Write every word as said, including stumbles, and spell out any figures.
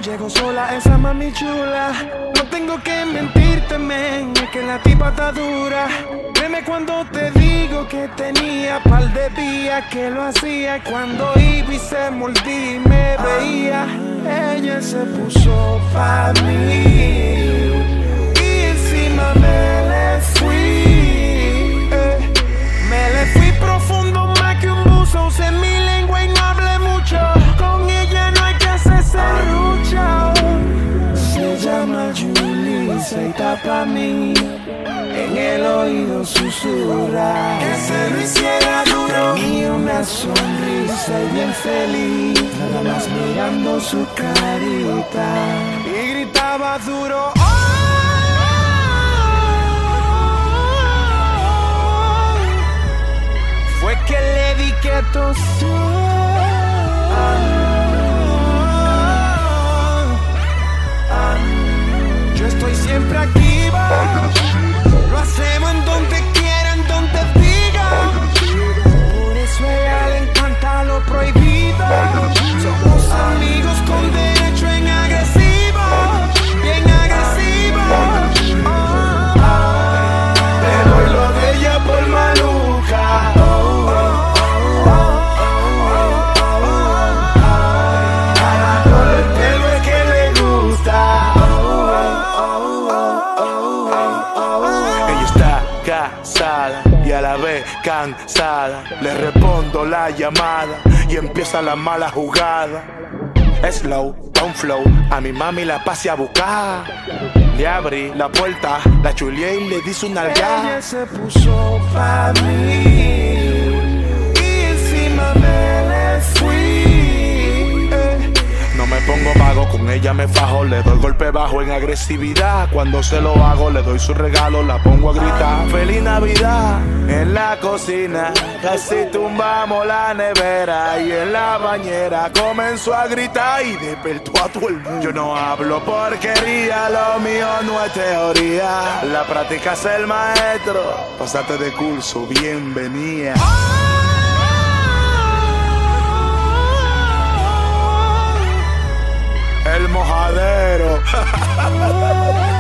Llegó sola esa mami chula. No tengo que mentirte, men, es que la tipa está dura. Créeme cuando te digo que tenía par de días que lo hacía. Cuando iba y se mordía y me veía, ella se puso pa' mí y encima me le fui. eh. Me le fui profundo más que un buzo. Usé mi lengua y no hablé mucho. Con ella no hay que hacerse rucha. Se llama Julissa y está pa' mí. En el oído susurra que se lo hiciera duro. Tenía una sonrisa y bien feliz, nada más mirando su carita. Y gritaba duro, oh. Fue que le di que tosó. Yo estoy siempre activa. Lo hacemos en donde quiera, en donde diga. Por eso a ella le encanta lo prohibido. Somos amigos con derecho en agresivo. Bien agresivo. Oh, oh. Le doy lo de ella por maluca. Oh, oh, oh, oh, oh, oh. Para todo el pelo es que le gusta. Casada y a la vez cansada. Le respondo la llamada y empieza la mala jugada. Slow, down flow, a mi mami la pasé a buscar. Le abrí la puerta, la chuleé y le di su nalga. Ella se puso pa' mí y encima me le fui. eh. No me pongo vago, con ella me fajo. Le doy golpe bajo en agresividad. Cuando se lo hago, le doy su regalo, la pongo a gritar. Feliz Navidad en la cocina. Casi tumbamos la nevera. Y en la bañera comenzó a gritar y despertó a todo el mundo. Yo no hablo porquería, lo mío no es teoría. La práctica es el maestro. Pásate de curso, bienvenida. El mojadero.